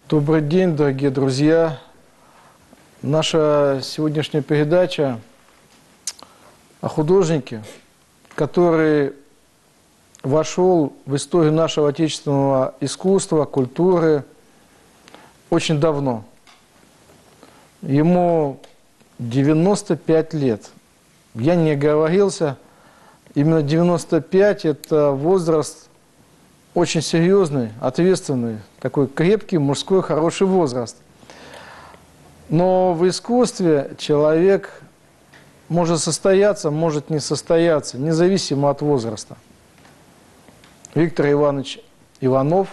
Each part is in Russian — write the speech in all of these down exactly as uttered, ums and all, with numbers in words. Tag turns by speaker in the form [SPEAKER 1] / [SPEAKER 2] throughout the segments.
[SPEAKER 1] Добрый день, дорогие друзья. Наша сегодняшняя передача о художнике, который вошел в историю нашего отечественного искусства, культуры очень давно. Ему девяносто пять лет. Я не оговорился, именно девяносто пять – это возраст очень серьезный, ответственный, такой крепкий, мужской, хороший возраст. Но в искусстве человек может состояться, может не состояться, независимо от возраста. Виктор Иванович Иванов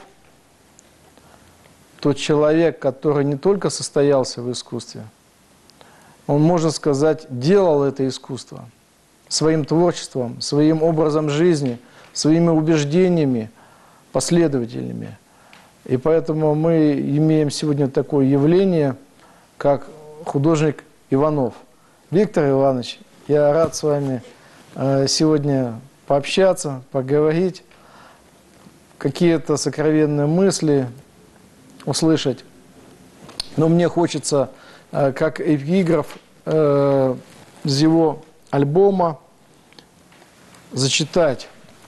[SPEAKER 1] – тот человек, который не только состоялся в искусстве, он, можно сказать, делал это искусство своим творчеством, своим образом жизни, своими убеждениями, последовательными. И поэтому мы имеем сегодня такое явление, как художник Иванов. Виктор Иванович, я рад с вами сегодня пообщаться, поговорить, какие-то сокровенные мысли услышать. Но мне хочется, как эпиграф из его альбома, зачитать.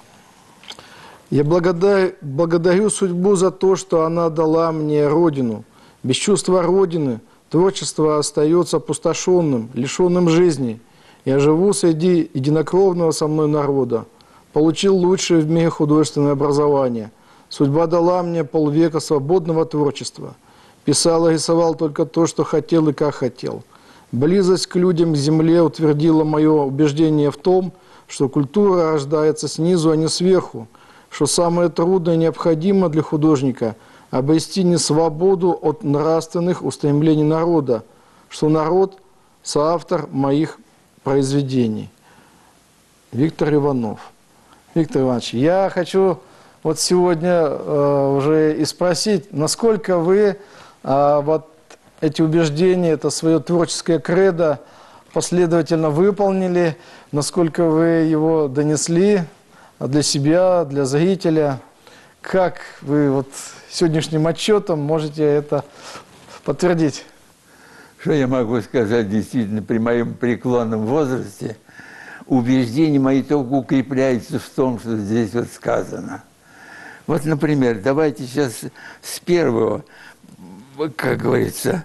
[SPEAKER 1] «Я благодарю, благодарю судьбу за то, что она дала мне Родину. Без чувства Родины творчество остается опустошенным, лишенным жизни. Я живу среди единокровного со мной народа. Получил лучшее в мире художественное образование. Судьба дала мне полвека свободного творчества. Писал и рисовал только то, что хотел и как хотел. Близость к людям, к земле утвердила мое убеждение в том, что культура рождается снизу, а не сверху, что самое трудное и необходимо для художника – обрести не свободу от нравственных устремлений народа, что народ – соавтор моих произведений». Виктор Иванов. Виктор Иванович, я хочу вот сегодня э, уже и спросить, насколько вы э, вот эти убеждения, это свое творческое кредо последовательно выполнили, насколько вы его донесли для себя, для зрителя. Как вы вот сегодняшним отчетом можете это подтвердить?
[SPEAKER 2] Что я могу сказать действительно при моем преклонном возрасте? Убеждения мои только укрепляются в том, что здесь вот сказано. Вот, например, давайте сейчас с первого, как говорится,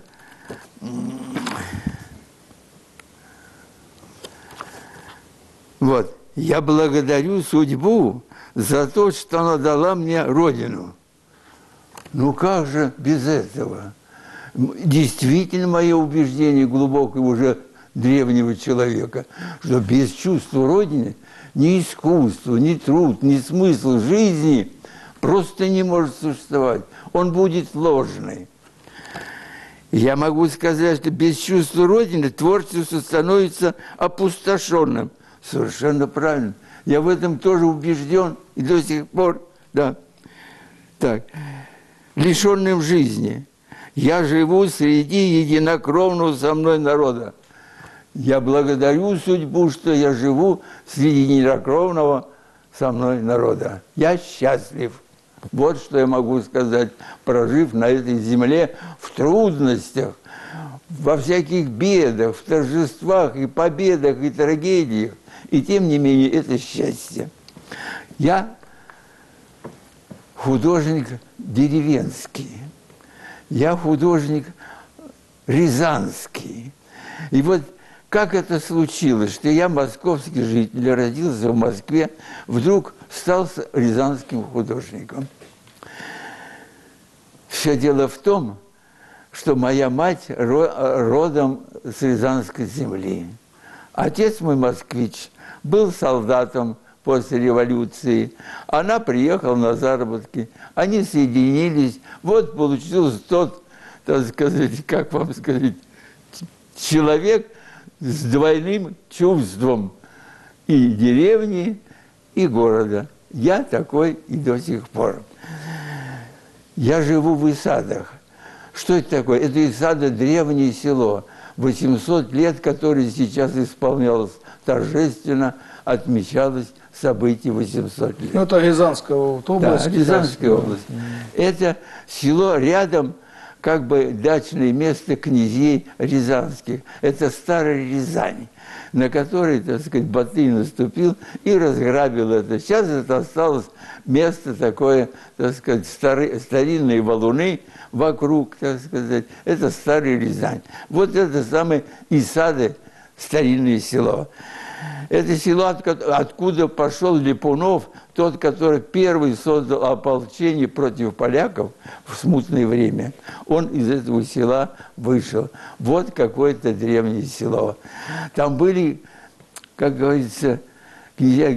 [SPEAKER 2] вот. «Я благодарю судьбу за то, что она дала мне Родину». Ну как же без этого? Действительно, мое убеждение глубокое уже древнего человека, что без чувства Родины ни искусство, ни труд, ни смысл жизни просто не может существовать. Он будет ложный. Я могу сказать, что без чувства Родины творчество становится опустошенным. Совершенно правильно. Я в этом тоже убежден и до сих пор, да. Так. Лишенным жизни. Я живу среди единокровного со мной народа. Я благодарю судьбу, что я живу среди единокровного со мной народа. Я счастлив. Вот что я могу сказать, прожив на этой земле в трудностях, во всяких бедах, в торжествах и победах и трагедиях. И тем не менее, это счастье. Я художник деревенский. Я художник рязанский. И вот как это случилось, что я московский житель, родился в Москве, вдруг стал рязанским художником. Все дело в том, что моя мать родом с Рязанской земли. Отец мой москвич, был солдатом после революции. Она приехала на заработки. Они соединились. Вот получился тот, так сказать, как вам сказать, человек с двойным чувством и деревни, и города. Я такой и до сих пор. Я живу в Исадах. Что это такое? Это Исада – древнее село. восемьсот лет, которое сейчас исполнялось торжественно, отмечалось событие восемьсот лет.
[SPEAKER 1] Ну, это Рязанская область.
[SPEAKER 2] Да, Рязанская область. Это село рядом, как бы дачное место князей рязанских. Это старая Рязань, на которой, так сказать, Батый наступил и разграбил это. Сейчас это осталось место такое, так сказать, старые, старинные валуны вокруг, так сказать. Это старая Рязань. Вот это самое Исады, старинное село. Это село, откуда пошел Липунов, тот, который первый создал ополчение против поляков в смутное время. Он из этого села вышел. Вот какое-то древнее село. Там были, как говорится, князья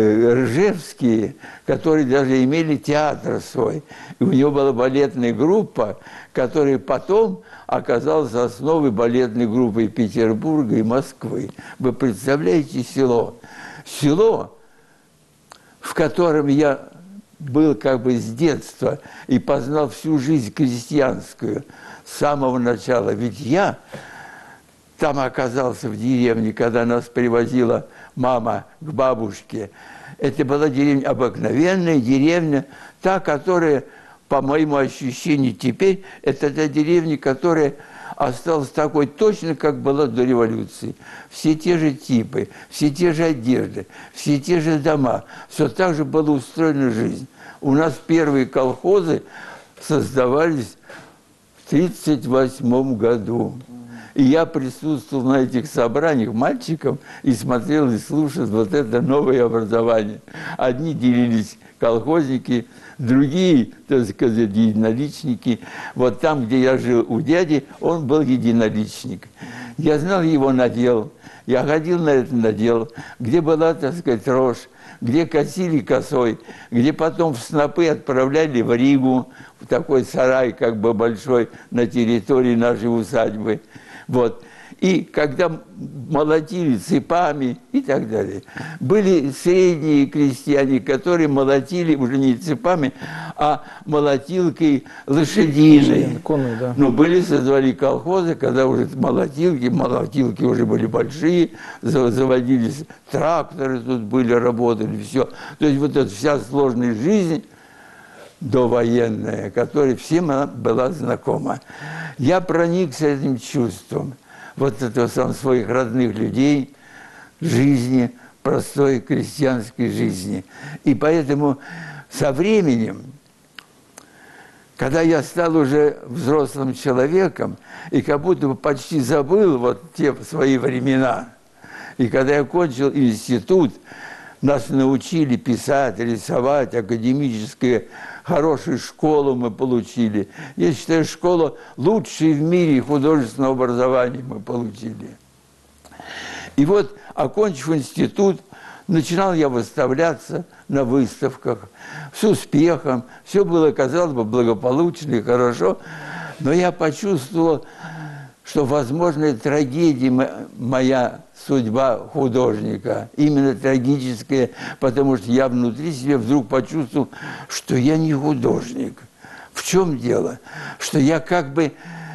[SPEAKER 2] ржевские, которые даже имели театр свой. И у него была балетная группа, которая потом оказалась основой балетной группы Петербурга и Москвы. Вы представляете село? Село, в котором я был как бы с детства и познал всю жизнь крестьянскую с самого начала. Ведь я там оказался в деревне, когда нас привозила мама к бабушке. Это была деревня, обыкновенная деревня, та, которая, по моему ощущению теперь, это та деревня, которая осталась такой точно, как была до революции. Все те же типы, все те же одежды, все те же дома. Все так же была устроена жизнь. У нас первые колхозы создавались в тридцать восьмом году. И я присутствовал на этих собраниях мальчиком и смотрел и слушал вот это новое образование. Одни делились колхозники, другие, так сказать, единоличники. Вот там, где я жил у дяди, он был единоличник. Я знал его надел, я ходил на этот надел, где была, так сказать, рожь, где косили косой, где потом в снопы отправляли в Ригу, в такой сарай, как бы большой, на территории нашей усадьбы. Вот. И когда молотили цепами и так далее. Были средние крестьяне, которые молотили уже не цепами, а молотилкой лошадиной.
[SPEAKER 1] Конной, да.
[SPEAKER 2] Но были, создавали колхозы, когда уже молотилки, молотилки уже были большие, заводились тракторы, тут были, работали, все. То есть вот эта вся сложная жизнь довоенная, которая всем была знакома. Я проникся этим чувством, вот этого сам своих родных людей, жизни, простой крестьянской жизни. И поэтому со временем, когда я стал уже взрослым человеком, и как будто бы почти забыл вот те свои времена, и когда я кончил институт, нас научили писать, рисовать, академическую, хорошую школу мы получили. Я считаю, школа лучшая в мире художественного образования мы получили. И вот, окончив институт, начинал я выставляться на выставках с успехом. Все было, казалось бы, благополучно и хорошо, но я почувствовал, что, возможно, трагедия моя судьба художника, именно трагическая, потому что я внутри себя вдруг почувствовал, что я не художник. В чем дело? Что я как бы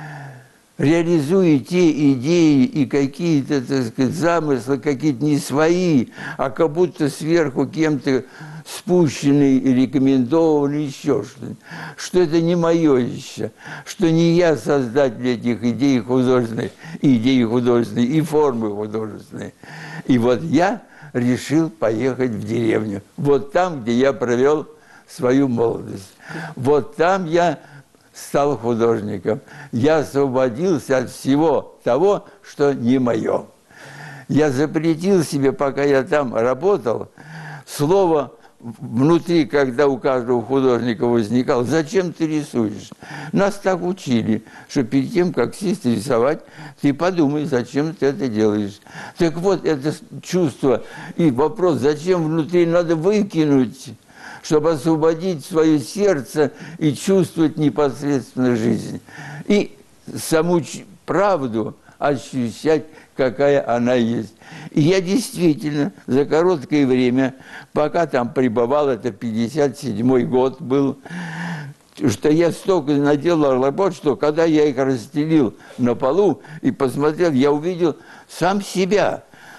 [SPEAKER 2] реализую те идеи и какие-то, так сказать, замыслы, какие-то не свои, а как будто сверху кем-то спущенный и рекомендованный еще что-то. Что это не мое еще, что не я создатель этих идей художественных, идей художественной и формы художественной. И вот я решил поехать в деревню. Вот там, где я провел свою молодость. Вот там я стал художником. Я освободился от всего того, что не мое. Я запретил себе, пока я там работал, слово внутри, когда у каждого художника возникало: зачем ты рисуешь? Нас так учили, что перед тем, как сесть рисовать, ты подумай, зачем ты это делаешь. Так вот, это чувство и вопрос, зачем внутри, надо выкинуть, чтобы освободить свое сердце и чувствовать непосредственно жизнь. И саму правду ощущать, какая она есть. И я действительно за короткое время, пока там пребывал, это пятьдесят седьмой год был, что я столько наделал работ, что когда я их расстелил на полу и посмотрел, я увидел сам себя.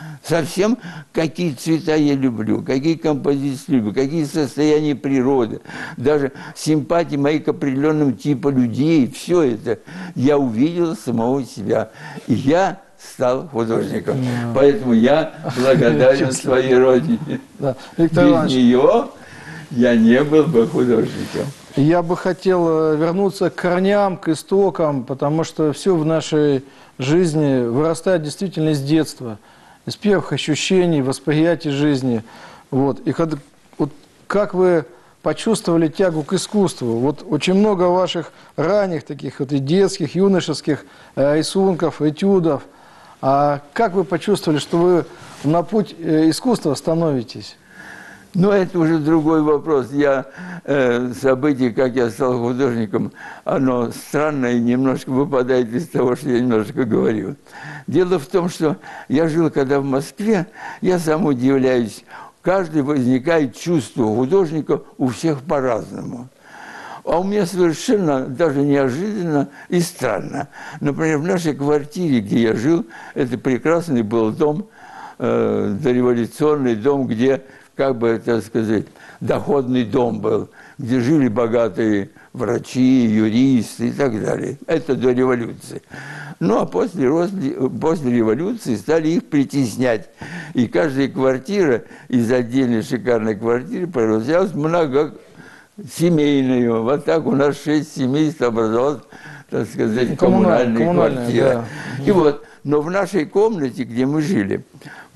[SPEAKER 2] совсем какие цвета я люблю, какие композиции люблю, какие состояния природы, даже симпатии мои к определенным типам людей, все это я увидел самого себя. И я стал художником. Yeah. Поэтому я благодарен своей родине.
[SPEAKER 1] Да. Виктор
[SPEAKER 2] Без
[SPEAKER 1] Иванович,
[SPEAKER 2] нее я не был бы художником.
[SPEAKER 1] Я бы хотел вернуться к корням, к истокам, потому что все в нашей жизни вырастает действительно из детства, из первых ощущений, восприятий жизни. Вот. И когда, вот, как вы почувствовали тягу к искусству? Вот очень много ваших ранних таких вот и детских, юношеских э, рисунков, этюдов. А как вы почувствовали, что вы на путь искусства становитесь?
[SPEAKER 2] Ну, это уже другой вопрос. Я, э, событие, как я стал художником, оно странное и немножко выпадает из того, что я немножко говорил. Дело в том, что я жил когда в Москве, я сам удивляюсь, каждый возникает чувство художника у всех по-разному. А у меня совершенно даже неожиданно и странно. Например, в нашей квартире, где я жил, это прекрасный был дом, э, дореволюционный дом, где, как бы это сказать, доходный дом был, где жили богатые врачи, юристы и так далее. Это до революции. Ну, а после, после революции стали их притеснять. И каждая квартира из отдельной шикарной квартиры превращалась в много... семейную. Вот так у нас шесть семейств образовалась, так сказать, коммунальная, коммунальная квартира. Да. И вот, но в нашей комнате, где мы жили,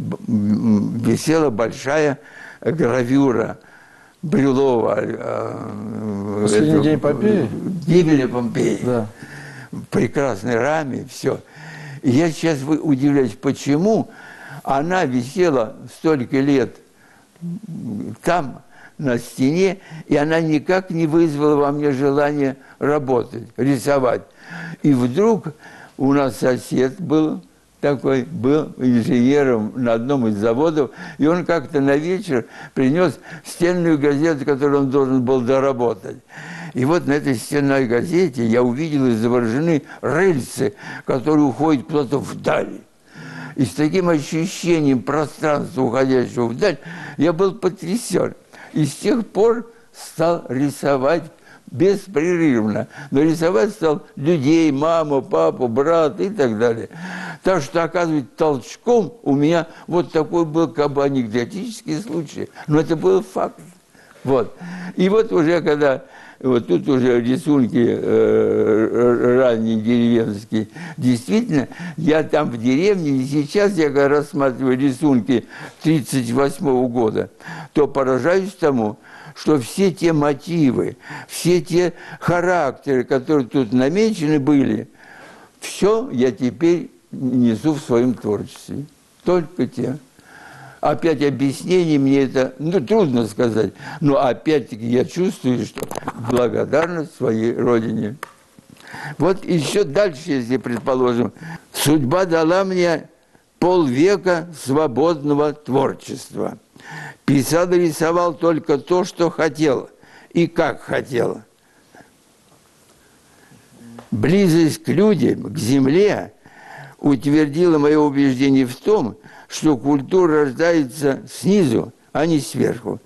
[SPEAKER 2] висела большая гравюра Брюлова.
[SPEAKER 1] Последний это, день Помпеи?
[SPEAKER 2] Гибели Помпеи.
[SPEAKER 1] Да.
[SPEAKER 2] В прекрасной раме, все. И я сейчас удивляюсь, почему она висела столько лет там, на стене, и она никак не вызвала во мне желание работать, рисовать. И вдруг у нас сосед был такой, был инженером на одном из заводов, и он как-то на вечер принес стенную газету, которую он должен был доработать. И вот на этой стенной газете я увидел изображены рельсы, которые уходят куда-то вдаль. И с таким ощущением пространства, уходящего вдаль, я был потрясен. И с тех пор стал рисовать беспрерывно. Но рисовать стал людей, маму, папу, брата и так далее. Так что, оказывается, толчком у меня вот такой был как бы анекдотический случай. Но это был факт. Вот. И вот уже когда... Вот тут уже рисунки э, ранние деревенские. Действительно, я там в деревне, и сейчас я когда рассматриваю рисунки тридцать восьмого года, то поражаюсь тому, что все те мотивы, все те характеры, которые тут намечены были, все я теперь несу в своем творчестве. Только те. Опять объяснение мне это, ну, трудно сказать, но опять-таки я чувствую, что благодарность своей родине. Вот еще дальше, если предположим, судьба дала мне полвека свободного творчества. Писал и рисовал только то, что хотел и как хотел. Близость к людям, к земле утвердила мое убеждение в том, что культура рождается снизу, а не сверху.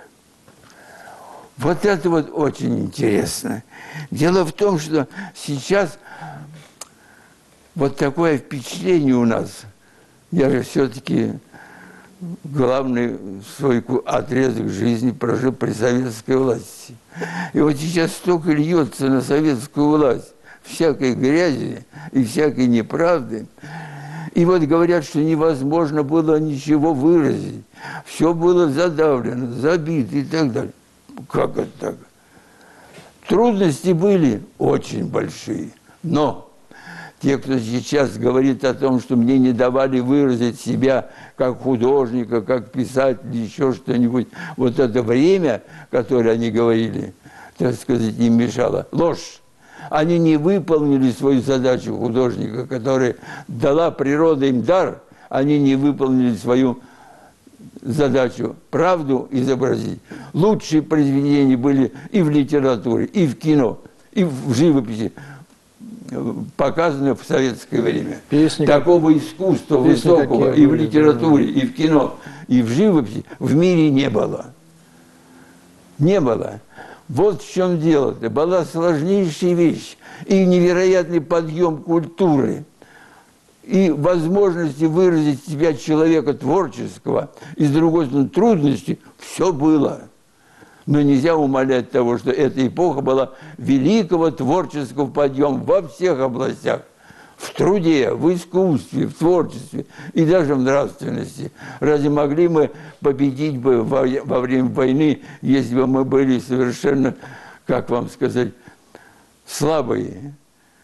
[SPEAKER 2] Вот это вот очень интересно. Дело в том, что сейчас вот такое впечатление у нас. Я же все-таки главный свой отрезок жизни прожил при советской власти. И вот сейчас столько льется на советскую власть всякой грязи и всякой неправды. И вот говорят, что невозможно было ничего выразить. Все было задавлено, забито и так далее. Как это так? Трудности были очень большие. Но те, кто сейчас говорит о том, что мне не давали выразить себя как художника, как писателя, еще что-нибудь, вот это время, которое они говорили, так сказать, им мешало. Ложь. Они не выполнили свою задачу художника, которая дала природа им дар, они не выполнили свою задачу правду изобразить. Лучшие произведения были и в литературе, и в кино, и в живописи. показано в советское время.
[SPEAKER 1] Песни
[SPEAKER 2] Такого искусства
[SPEAKER 1] песни
[SPEAKER 2] высокого
[SPEAKER 1] какие
[SPEAKER 2] и в
[SPEAKER 1] были,
[SPEAKER 2] литературе, и в кино, и в живописи в мире не было. Не было. Вот в чем дело. Это была сложнейшая вещь. И невероятный подъем культуры. И возможности выразить себя человека творческого. И, с другой стороны, трудности. Все было. Но нельзя умалять того, что эта эпоха была великого творческого подъема во всех областях. В труде, в искусстве, в творчестве и даже в нравственности. Разве могли мы победить бы во, во время войны, если бы мы были совершенно, как вам сказать, слабые?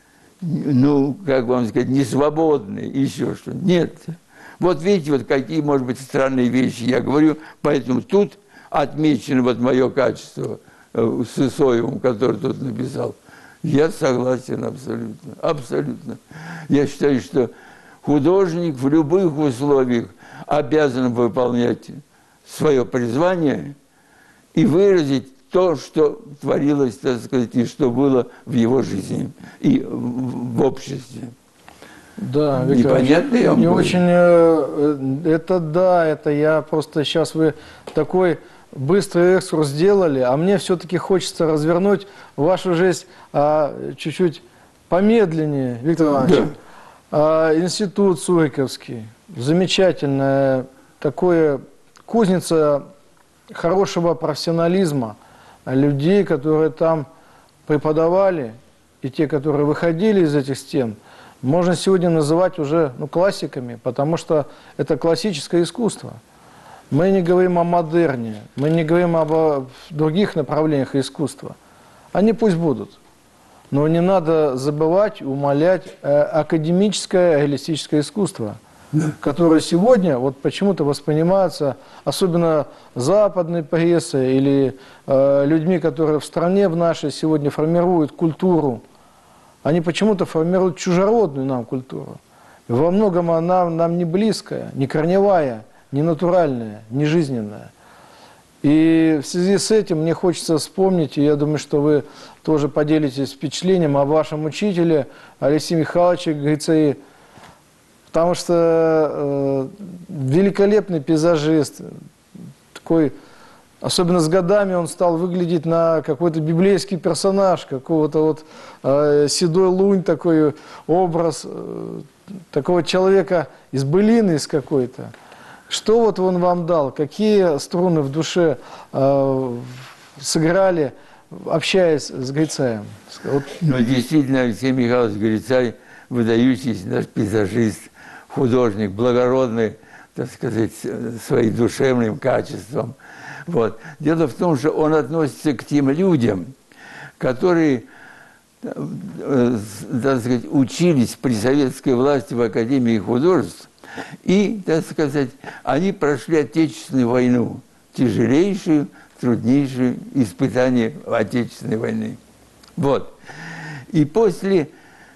[SPEAKER 2] Ну, как вам сказать, несвободные, еще что? Нет. Вот видите, вот какие, может быть, странные вещи я говорю, поэтому тут отмечено вот мое качество э, с Исоевым, который тут написал. Я согласен абсолютно, абсолютно. Я считаю, что художник в любых условиях обязан выполнять свое призвание и выразить то, что творилось, так сказать, и что было в его жизни и в, в обществе.
[SPEAKER 1] Да, Виктор,
[SPEAKER 2] Непонятно я вам
[SPEAKER 1] не
[SPEAKER 2] говорю?
[SPEAKER 1] очень, э, это да, это я просто сейчас вы такой быстрый экскурс сделали, а мне все-таки хочется развернуть вашу жизнь а, чуть-чуть помедленнее, Виктор Иванович.
[SPEAKER 2] Да.
[SPEAKER 1] А, институт Суриковский, замечательное такое, кузница хорошего профессионализма, людей, которые там преподавали, и те, которые выходили из этих стен, можно сегодня называть уже ну, классиками, потому что это классическое искусство. Мы не говорим о модерне, мы не говорим об других направлениях искусства. Они пусть будут. Но не надо забывать, умалять э, академическое реалистическое искусство, которое сегодня вот почему-то воспринимается, особенно западной прессой или э, людьми, которые в стране в нашей сегодня формируют культуру. Они почему-то формируют чужеродную нам культуру. Во многом она нам не близкая, не корневая, не натуральная, не жизненная. И в связи с этим мне хочется вспомнить, и я думаю, что вы тоже поделитесь впечатлением о вашем учителе Алексее Михайловиче Грицаи, потому что э, великолепный пейзажист, такой, особенно с годами он стал выглядеть на какой-то библейский персонаж, какого-то вот э, седой лунь, такой образ э, такого человека из былины из какой-то. Что вот он вам дал? Какие струны в душе э, сыграли, общаясь с Грицаем? Вот.
[SPEAKER 2] Ну, действительно, Алексей Михайлович Грицай выдающийся наш пейзажист, художник, благородный, так сказать, своим душевным качеством. Вот. Дело в том, что он относится к тем людям, которые, так сказать, учились при советской власти в Академии художеств, и, так сказать, они прошли Отечественную войну, тяжелейшую, труднейшую испытание Отечественной войны. Вот. И после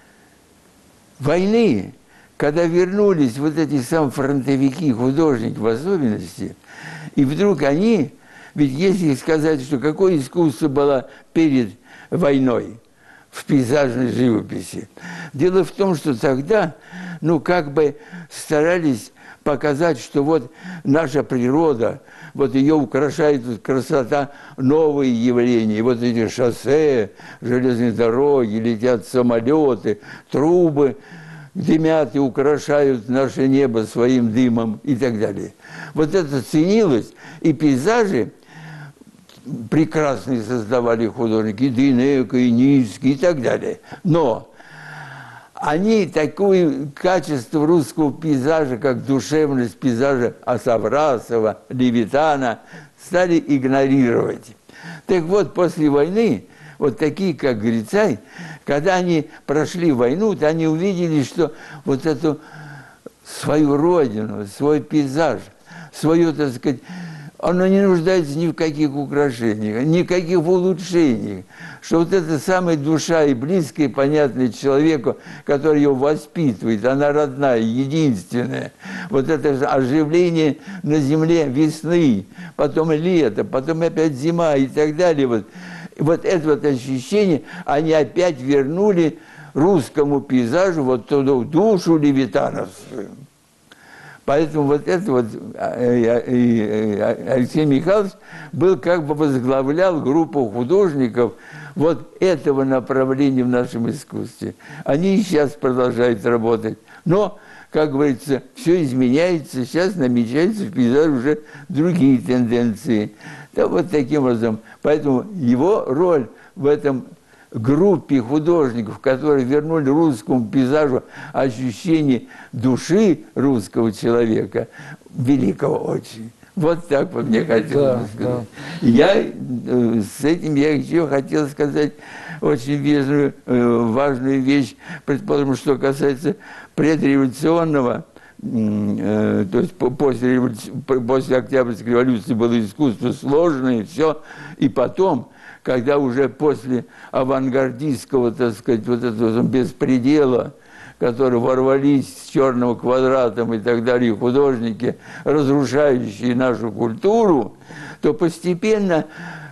[SPEAKER 2] войны, когда вернулись вот эти сам фронтовики, художники в особенности, и вдруг они, ведь если сказать, что какое искусство было перед войной в пейзажной живописи, дело в том, что тогда, ну, как бы старались показать, что вот наша природа, вот ее украшает красота, новые явления, вот эти шоссе, железные дороги, летят самолеты, трубы, дымят и украшают наше небо своим дымом и так далее. Вот это ценилось, и пейзажи прекрасные создавали художники, и Дейнеко, и Низкий, и так далее. Но они такое качество русского пейзажа, как душевность пейзажа Асаврасова, Левитана, стали игнорировать. Так вот, после войны, вот такие, как Грицай, когда они прошли войну, то они увидели, что вот эту свою родину, свой пейзаж, свое, так сказать, оно не нуждается ни в каких украшениях, ни в каких улучшениях. Что вот эта самая душа и близкая, и понятная человеку, который его воспитывает, она родная, единственная. Вот это же оживление на земле весны, потом лето, потом опять зима и так далее. Вот, вот это вот ощущение они опять вернули русскому пейзажу вот ту душу левитановскую. Поэтому вот это вот Алексей Михайлович был, как бы возглавлял группу художников вот этого направления в нашем искусстве. Они и сейчас продолжают работать. Но, как говорится, все изменяется, сейчас намечаются в пейзаже уже другие тенденции. Да, вот таким образом. Поэтому его роль в этом группе художников, которые вернули русскому пейзажу ощущение души русского человека, великого очень. Вот так вот мне хотелось
[SPEAKER 1] да,
[SPEAKER 2] бы сказать.
[SPEAKER 1] Да.
[SPEAKER 2] Я с этим я еще хотел сказать очень важную, важную вещь, предположим, что касается предреволюционного, то есть после, после Октябрьской революции было искусство сложное, все, и потом, когда уже после авангардистского, так сказать, вот этого беспредела, которые ворвались с черным квадратом и так далее, художники, разрушающие нашу культуру, то постепенно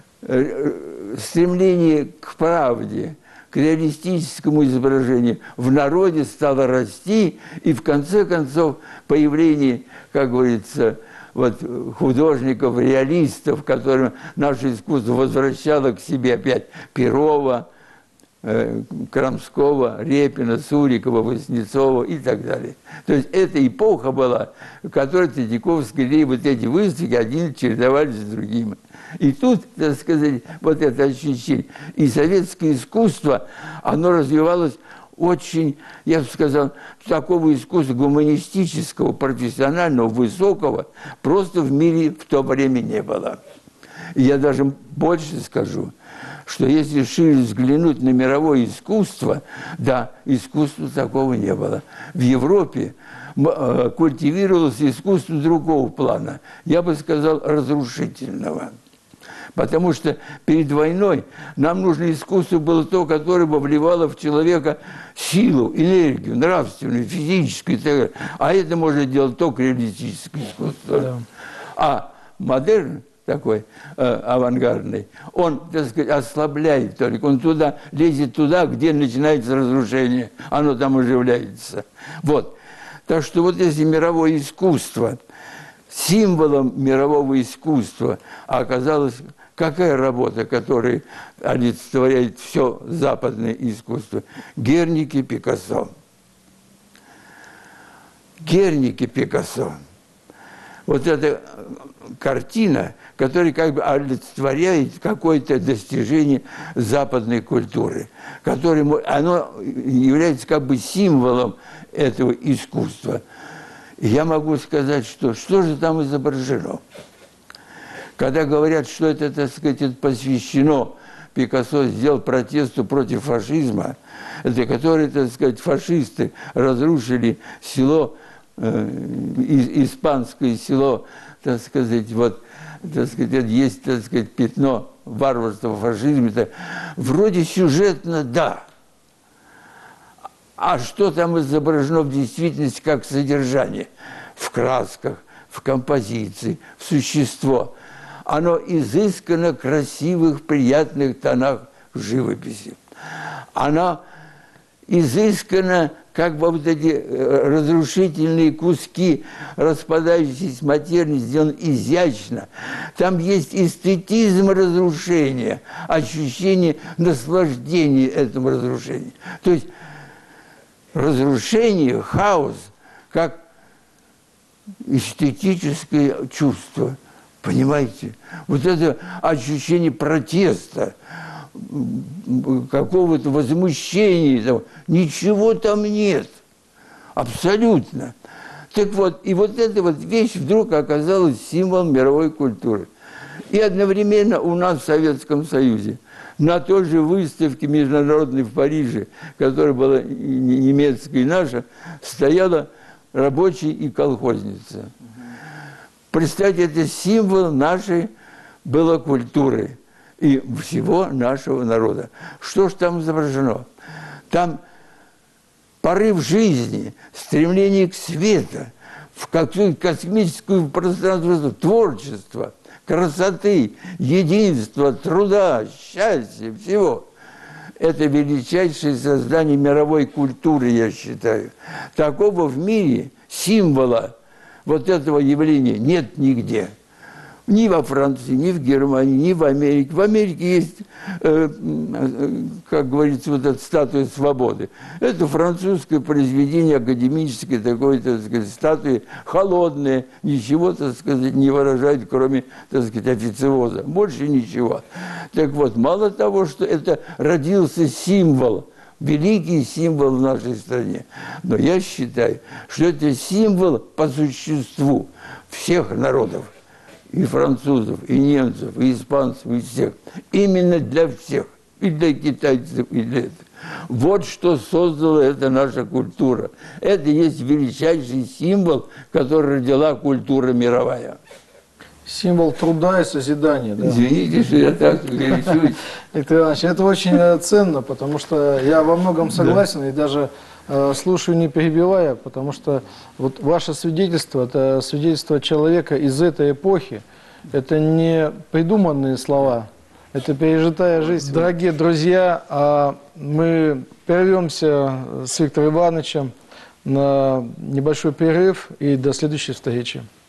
[SPEAKER 2] стремление к правде, к реалистическому изображению в народе стало расти, и в конце концов появление, как говорится, вот, художников, реалистов, которым наше искусство возвращало к себе опять Перова, э, Крамского, Репина, Сурикова, Васнецова и так далее. То есть эта эпоха была, в которой Третьяковский и вот эти выставки один чередовались с другим. И тут, так сказать, вот это ощущение. И советское искусство, оно развивалось очень, я бы сказал, такого искусства гуманистического, профессионального, высокого, просто в мире в то время не было. И я даже больше скажу, что если шире взглянуть на мировое искусство, да, искусства такого не было. В Европе культивировалось искусство другого плана, я бы сказал, разрушительного. Потому что перед войной нам нужно искусство было то, которое бы вливало в человека силу, энергию, нравственную, физическую и так далее. А это может делать только реалистическое искусство. Да. А модерн такой, э, авангардный, он, так сказать, ослабляет только. Он туда, лезет туда, где начинается разрушение. Оно там оживляется. Вот. Так что вот если мировое искусство, символом мирового искусства оказалось... Какая работа, которая олицетворяет все западное искусство? Герники, Пикассо. Герники, Пикассо. Вот эта картина, которая как бы олицетворяет какое-то достижение западной культуры, которое, оно является как бы символом этого искусства. И я могу сказать, что что же там изображено? Когда говорят, что это, так сказать, это посвящено, Пикассо сделал протесту против фашизма, это которые, так сказать, фашисты разрушили село, э, испанское село, так сказать, вот, так сказать, есть, так сказать, пятно варварства, фашизма. Это, вроде сюжетно, да. А что там изображено в действительности как содержание? В красках, в композиции, в существо. Оно изысканно красивых, приятных тонах живописи. Оно изысканно, как бы вот эти разрушительные куски, распадающиеся материи, сделаны изящно. Там есть эстетизм разрушения, ощущение наслаждения этому разрушению. То есть разрушение, хаос, как эстетическое чувство. Понимаете? Вот это ощущение протеста, какого-то возмущения, там, ничего там нет. Абсолютно. Так вот, и вот эта вот вещь вдруг оказалась символом мировой культуры. И одновременно у нас в Советском Союзе на той же выставке международной в Париже, которая была и немецкая, и наша, стояла рабочая и колхозница. Представьте, это символ нашей было культуры и всего нашего народа. Что ж там изображено? Там порыв жизни, стремление к свету, в какую-то космическую пространство, творчество, красоты, единства, труда, счастья, всего. Это величайшее создание мировой культуры, я считаю. Такого в мире символа вот этого явления нет нигде. Ни во Франции, ни в Германии, ни в Америке. В Америке есть, э, как говорится, вот эта статуя свободы. Это французское произведение академическое, такое, так сказать, статуи холодные, ничего, так сказать, не выражает, кроме, так сказать, официоза. Больше ничего. Так вот, мало того, что это родился символ, великий символ в нашей стране, но я считаю, что это символ по существу всех народов. И французов, и немцев, и испанцев, и всех. Именно для всех. И для китайцев, и для этого. Вот что создала эта наша культура. Это есть величайший символ, который родила культура мировая.
[SPEAKER 1] Символ труда и созидания. Да?
[SPEAKER 2] Извините, что я так горячусь.
[SPEAKER 1] Виктор Иванович, это очень ценно, потому что я во многом согласен, да. И даже э, слушаю, не перебивая, потому что вот ваше свидетельство, это свидетельство человека из этой эпохи, это не придуманные слова, это пережитая жизнь. Дорогие друзья, а мы прервемся с Виктором Ивановичем на небольшой перерыв и до следующей встречи.